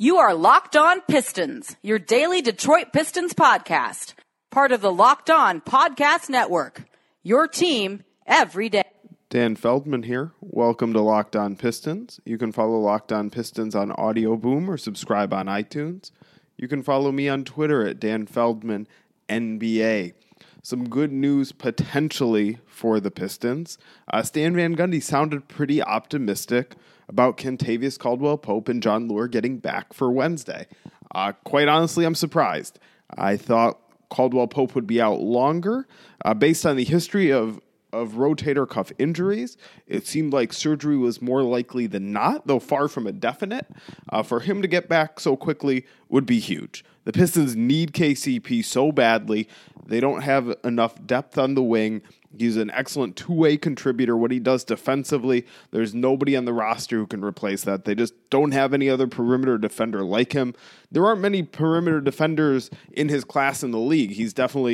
You are Locked On Pistons, your daily Detroit Pistons podcast. Part of the Locked On Podcast Network, your team every day. Dan Feldman here. Welcome to Locked On Pistons. You can follow Locked On Pistons on Audio Boom or subscribe on iTunes. You can follow me on Twitter at Dan Feldman NBA. Some good news potentially for the Pistons. Stan Van Gundy sounded pretty optimistic about Kentavious Caldwell-Pope and Jon Leuer getting back for Wednesday. Quite honestly, I'm surprised. I thought Caldwell-Pope would be out longer. Based on the history of rotator cuff injuries, it seemed like surgery was more likely than not, though far from a definite. For him to get back so quickly would be huge. The Pistons need KCP so badly. They don't have enough depth on the wing. He's an excellent two-way contributor. What he does defensively, there's nobody on the roster who can replace that. They just don't have any other perimeter defender like him. There aren't many perimeter defenders in his class in the league. He's definitely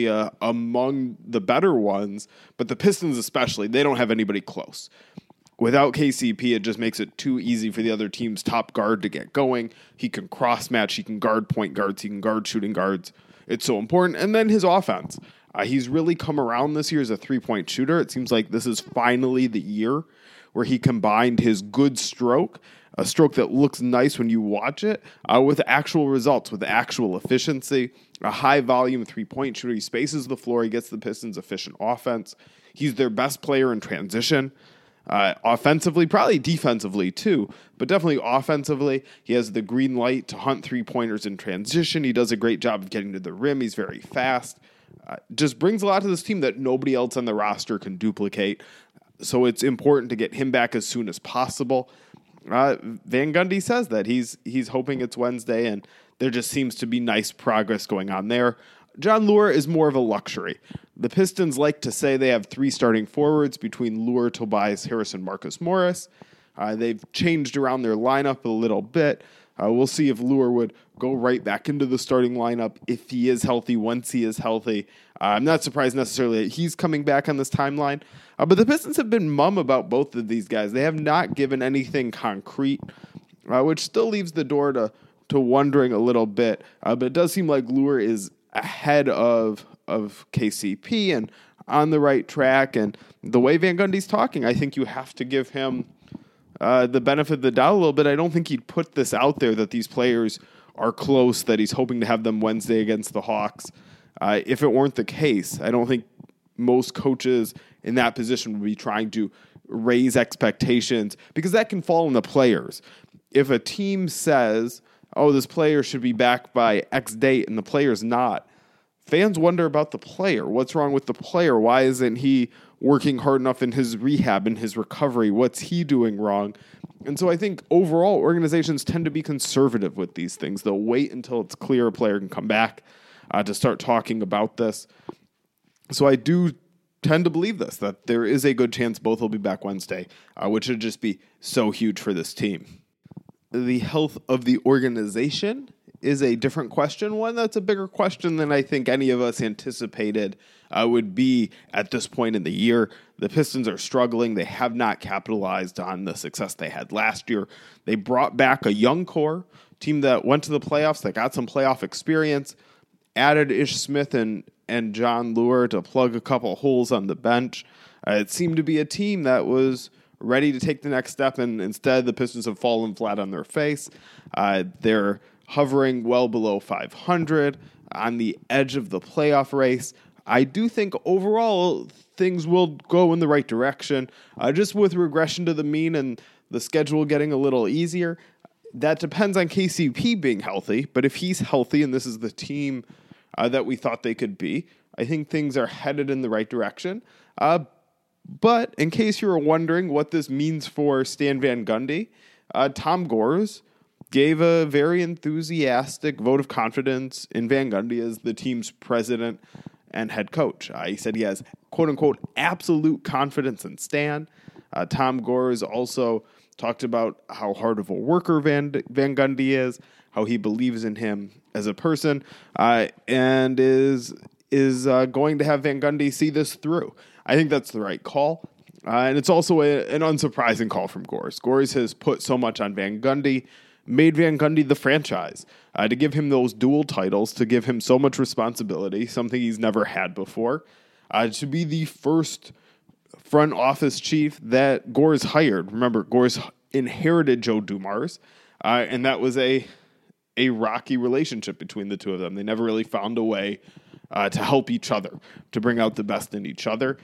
among the better ones, but the Pistons especially, they don't have anybody close. Without KCP, it just makes it too easy for the other team's top guard to get going. He can cross-match, he can guard point guards, he can guard shooting guards. It's so important. And then his offense. He's really come around this year as a three-point shooter. It seems like this is finally the year where he combined his good stroke, a stroke that looks nice when you watch it, with actual results, with actual efficiency. A high-volume three-point shooter. He spaces the floor. He gets the Pistons efficient offense. He's their best player in transition. Offensively, probably defensively too, but definitely offensively. He has the green light to hunt three-pointers in transition. He does a great job of getting to the rim. He's very fast. Just brings a lot to this team that nobody else on the roster can duplicate. So it's important to get him back as soon as possible. Van Gundy says that he's hoping it's Wednesday, and there just seems to be nice progress going on there. Jon Leuer is more of a luxury. The Pistons like to say they have three starting forwards between Leuer, Tobias Harris, and Marcus Morris. They've changed around their lineup a little bit. We'll see if Leuer would go right back into the starting lineup if he is healthy, once he is healthy. I'm not surprised necessarily that he's coming back on this timeline. But the Pistons have been mum about both of these guys. They have not given anything concrete, which still leaves the door to wondering a little bit. But it does seem like Leuer is ahead of KCP and on the right track. And the way Van Gundy's talking, I think you have to give him the benefit of the doubt a little bit. I don't think he'd put this out there that these players are close, that he's hoping to have them Wednesday against the Hawks. If it weren't the case, I don't think most coaches in that position would be trying to raise expectations, because that can fall on the players. If a team says, oh, this player should be back by X date, and the player's not, fans wonder about the player. What's wrong with the player? Why isn't he working hard enough in his rehab and his recovery? What's he doing wrong? And so I think overall organizations tend to be conservative with these things. They'll wait until it's clear a player can come back to start talking about this. So I do tend to believe this, that there is a good chance both will be back Wednesday, which would just be so huge for this team. The health of the organization is a different question, one that's a bigger question than I think any of us anticipated would be at this point in the year. The Pistons are struggling. They have not capitalized on the success they had last year. They brought back a young core, team that went to the playoffs, that got some playoff experience, added Ish Smith and Jon Leuer to plug a couple holes on the bench. It seemed to be a team that was ready to take the next step, and instead the Pistons have fallen flat on their face. They're hovering well below 500 on the edge of the playoff race. I do think overall things will go in the right direction, just with regression to the mean and the schedule getting a little easier. That depends on KCP being healthy, but if he's healthy and this is the team that we thought they could be, I think things are headed in the right direction. But in case you were wondering what this means for Stan Van Gundy, Tom Gores gave a very enthusiastic vote of confidence in Van Gundy as the team's president and head coach. He said he has, quote-unquote, absolute confidence in Stan. Tom Gores also talked about how hard of a worker Van Gundy is, how he believes in him as a person, and is going to have Van Gundy see this through. I think that's the right call. And it's also an unsurprising call from Gores. Gores has put so much on Van Gundy, made Van Gundy the franchise, to give him those dual titles, to give him so much responsibility, something he's never had before, to be the first front office chief that Gores hired. Remember, Gores inherited Joe Dumars, and that was a rocky relationship between the two of them. They never really found a way to help each other, to bring out the best in each other.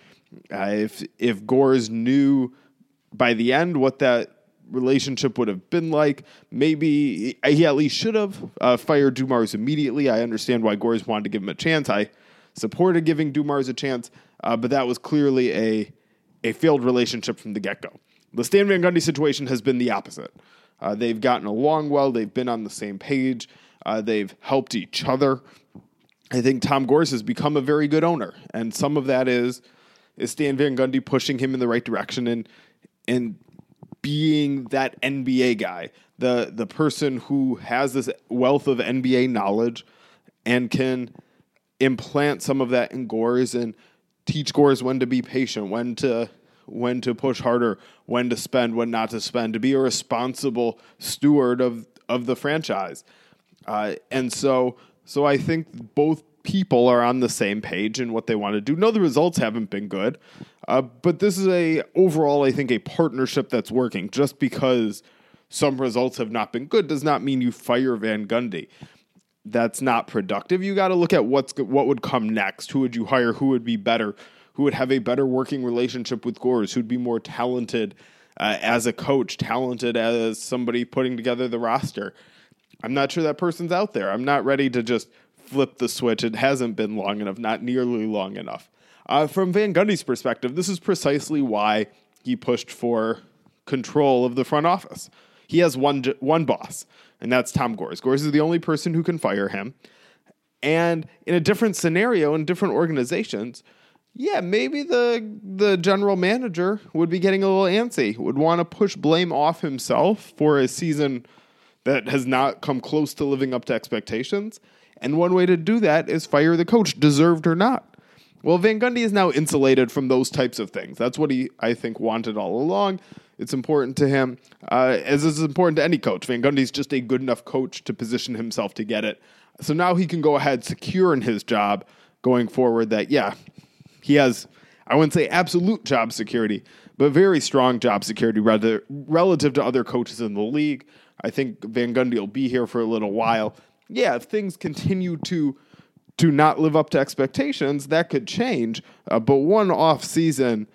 If Gores knew by the end what that relationship would have been like, maybe he at least should have fired Dumars immediately. I understand why Gores wanted to give him a chance. I supported giving Dumars a chance, but that was clearly a failed relationship from the get-go. The Stan Van Gundy situation has been the opposite. They've gotten along well. They've been on the same page. They've helped each other. I think Tom Gores has become a very good owner, and some of that is Stan Van Gundy pushing him in the right direction and being that NBA guy, the person who has this wealth of NBA knowledge and can implant some of that in Gores and teach Gores when to be patient, when to push harder, when to spend, when not to spend, to be a responsible steward of the franchise. And so I think both people are on the same page in what they want to do. No, the results haven't been good, but this is overall, I think, a partnership that's working. Just because some results have not been good does not mean you fire Van Gundy. That's not productive. You got to look at what would come next. Who would you hire? Who would be better? Who would have a better working relationship with Gores? Who'd be more talented as a coach, talented as somebody putting together the roster? I'm not sure that person's out there. I'm not ready to just flip the switch. It hasn't been long enough, not nearly long enough. From Van Gundy's perspective, this is precisely why he pushed for control of the front office. He has one boss, and that's Tom Gores. Gores is the only person who can fire him. And in a different scenario, in different organizations, yeah, maybe the general manager would be getting a little antsy, would want to push blame off himself for a season that has not come close to living up to expectations. And one way to do that is fire the coach, deserved or not. Well, Van Gundy is now insulated from those types of things. That's what he, I think, wanted all along. It's important to him, as is important to any coach. Van Gundy's just a good enough coach to position himself to get it. So now he can go ahead, secure in his job going forward that, yeah, he has, I wouldn't say absolute job security, but very strong job security relative to other coaches in the league. I think Van Gundy will be here for a little while. Yeah, if things continue to not live up to expectations, that could change. But one season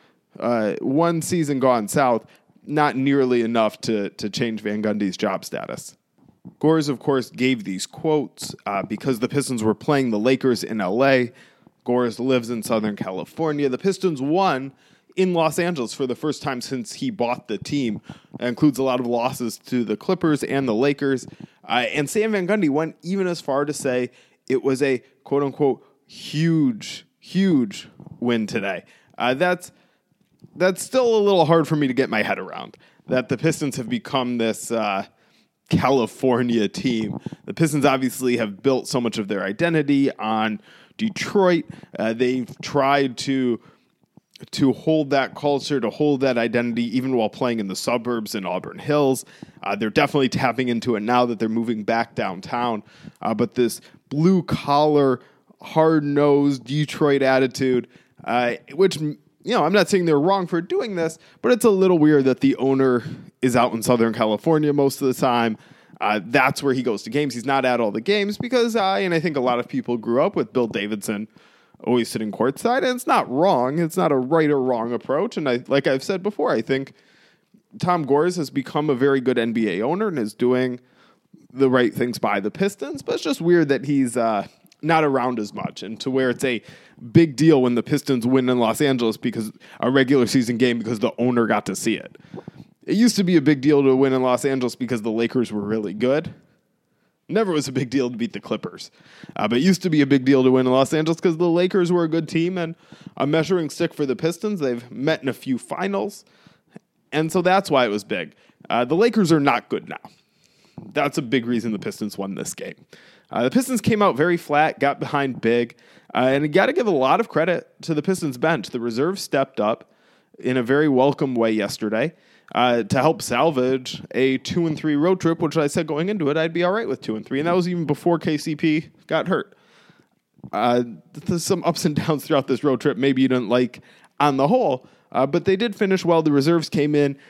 gone south, not nearly enough to change Van Gundy's job status. Gores, of course, gave these quotes because the Pistons were playing the Lakers in L.A. Gores lives in Southern California. The Pistons won in Los Angeles for the first time since he bought the team. That includes a lot of losses to the Clippers and the Lakers. And Stan Van Gundy went even as far to say it was a quote-unquote huge win today. That's still a little hard for me to get my head around, that the Pistons have become this California team. The Pistons obviously have built so much of their identity on Detroit. They've tried to hold that culture, to hold that identity, even while playing in the suburbs in Auburn Hills. They're definitely tapping into it now that they're moving back downtown. But this blue-collar, hard-nosed Detroit attitude, which, I'm not saying they're wrong for doing this, but it's a little weird that the owner is out in Southern California most of the time. That's where he goes to games. He's not at all the games because and I think a lot of people grew up with Bill Davidson always sitting courtside, and it's not wrong. It's not a right or wrong approach. And like I've said before, I think Tom Gores has become a very good NBA owner and is doing the right things by the Pistons, but it's just weird that he's not around as much, and to where it's a big deal when the Pistons win in Los Angeles because a regular season game because the owner got to see it. It used to be a big deal to win in Los Angeles because the Lakers were really good. Never was a big deal to beat the Clippers. But it used to be a big deal to win in Los Angeles because the Lakers were a good team and a measuring stick for the Pistons. They've met in a few finals, and so that's why it was big. The Lakers are not good now. That's a big reason the Pistons won this game. The Pistons came out very flat, got behind big, and you got to give a lot of credit to the Pistons bench. The reserves stepped up in a very welcome way yesterday. to help salvage a 2-3 road trip, which I said going into it, I'd be all right with 2-3. And that was even before KCP got hurt. There's some ups and downs throughout this road trip. Maybe you didn't like on the whole, but they did finish well. The reserves came in.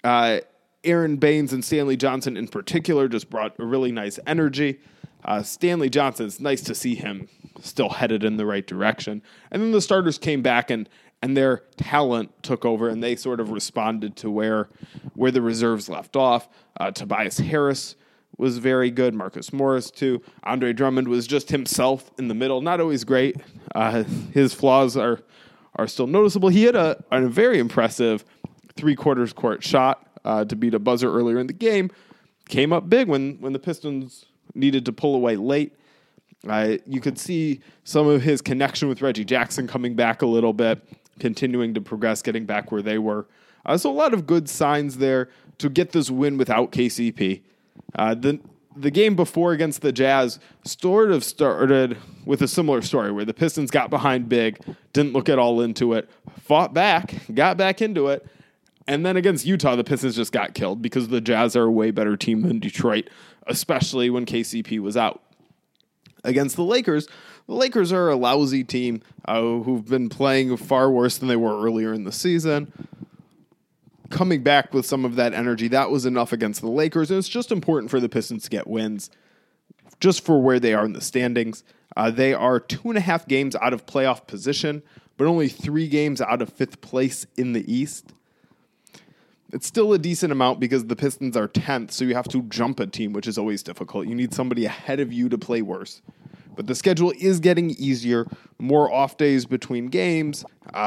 Aaron Baines and Stanley Johnson in particular just brought a really nice energy. Stanley Johnson, it's nice to see him still headed in the right direction. And then the starters came back and their talent took over, and they sort of responded to where the reserves left off. Tobias Harris was very good. Marcus Morris, too. Andre Drummond was just himself in the middle. Not always great. His flaws are still noticeable. He had a very impressive three-quarters court shot to beat a buzzer earlier in the game. Came up big when the Pistons needed to pull away late. You could see some of his connection with Reggie Jackson coming back a little bit, continuing to progress, getting back where they were. So a lot of good signs there to get this win without KCP. The game before against the Jazz sort of started with a similar story where the Pistons got behind big, didn't look at all into it, fought back, got back into it, and then against Utah, the Pistons just got killed because the Jazz are a way better team than Detroit, especially when KCP was out. Against the Lakers are a lousy team who've been playing far worse than they were earlier in the season. Coming back with some of that energy, that was enough against the Lakers, and it's just important for the Pistons to get wins just for where they are in the standings. They are 2.5 games out of playoff position, but only 3 games out of 5th place in the East. It's still a decent amount because the Pistons are 10th, so you have to jump a team, which is always difficult. You need somebody ahead of you to play worse. But the schedule is getting easier, more off days between games,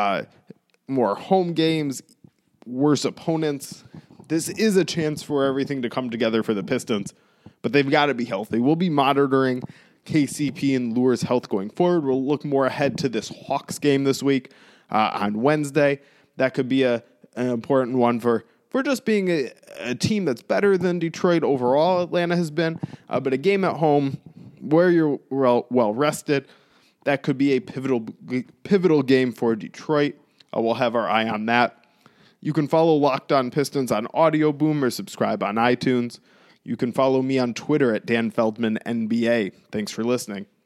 more home games, worse opponents. This is a chance for everything to come together for the Pistons, but they've got to be healthy. We'll be monitoring KCP and Lure's health going forward. We'll look more ahead to this Hawks game this week on Wednesday. That could be an important one for just being a team that's better than Detroit overall. Atlanta has been, but a game at home where you're well rested, that could be a pivotal game for Detroit. We'll have our eye on that. You can follow Locked On Pistons on Audio Boom or subscribe on iTunes. You can follow me on Twitter at Dan Feldman NBA. Thanks for listening.